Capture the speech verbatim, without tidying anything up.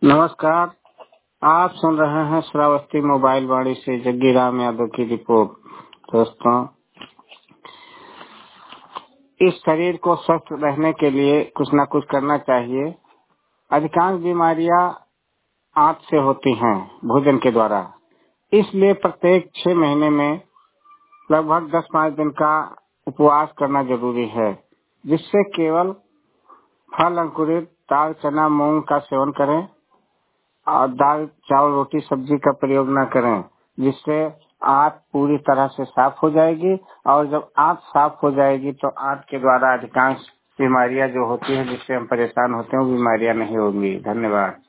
नमस्कार। आप सुन रहे हैं श्रावस्ती मोबाइल वाणी से जग्गी राम यादव की रिपोर्ट। दोस्तों, इस शरीर को स्वस्थ रहने के लिए कुछ न कुछ करना चाहिए। अधिकांश बीमारियां आंत से होती हैं, भोजन के द्वारा। इसलिए प्रत्येक छह महीने में लगभग दस पाँच दिन का उपवास करना जरूरी है, जिससे केवल फल, अंकुरित दाल, चना, मूंग का सेवन करें और दाल, चावल, रोटी, सब्जी का प्रयोग न करें, जिससे आंत पूरी तरह से साफ हो जाएगी। और जब आंत साफ हो जाएगी तो आंत के द्वारा अधिकांश बीमारियां जो होती हैं, जिससे हम परेशान होते हैं, वो बीमारियां नहीं होंगी। धन्यवाद।